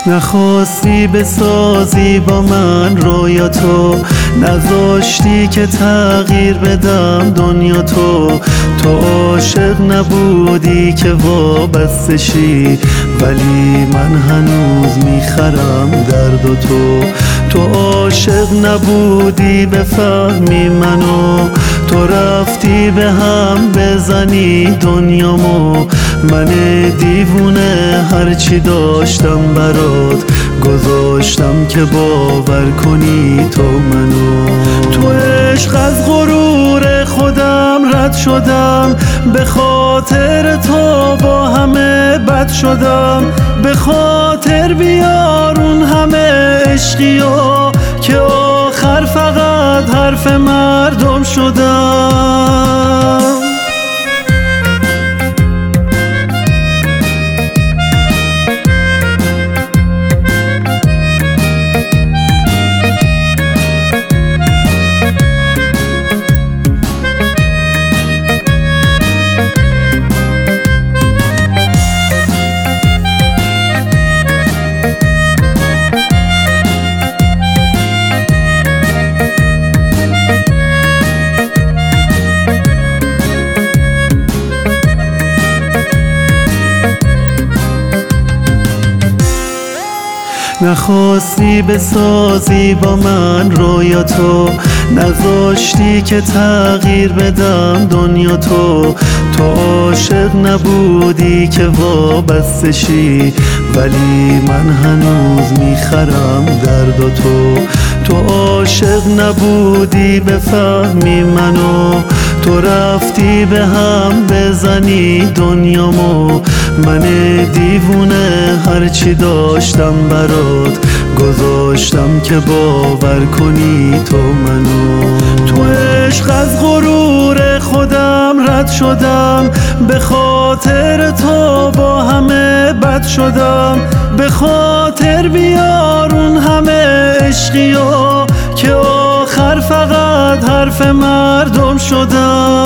نخواستی بسازی با من رویا تو، نذاشتی که تغییر بدم دنیا تو عاشق نبودی که وابسته شی، ولی من هنوز میخرم درد تو عاشق نبودی بفهمی منو، تو رفتی به هم بزنی دنیامو، من دیوونه هرچی داشتم برات گذاشتم که باور کنی تو منو. تو عشق از غرور خودم رد شدم، به خاطر تو با همه بد شدم، به خاطر بیار اون همه عشقی و که آخر فقط حرف مردم شدم. نخواستی بسازی با من رویا تو، نذاشتی که تغییر بدم دنیا تو عاشق نبودی که وابسته شی، ولی من هنوز میخرم درد تو عاشق نبودی بفهمی منو، تو رفتی به هم بزنی دنیامو، من دیوونه هرچی داشتم برات گذاشتم که باور کنی تو منو. تو عشق از غرور خودم رد شدم، به خاطر تو با همه بد شدم، به خاطر بیار اون همه عشقی و که آخر فقط حرف مردم شدم.